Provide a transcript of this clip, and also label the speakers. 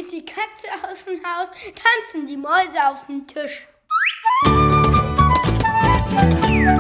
Speaker 1: fliegt die Katze aus dem Haus, tanzen die Mäuse auf den Tisch.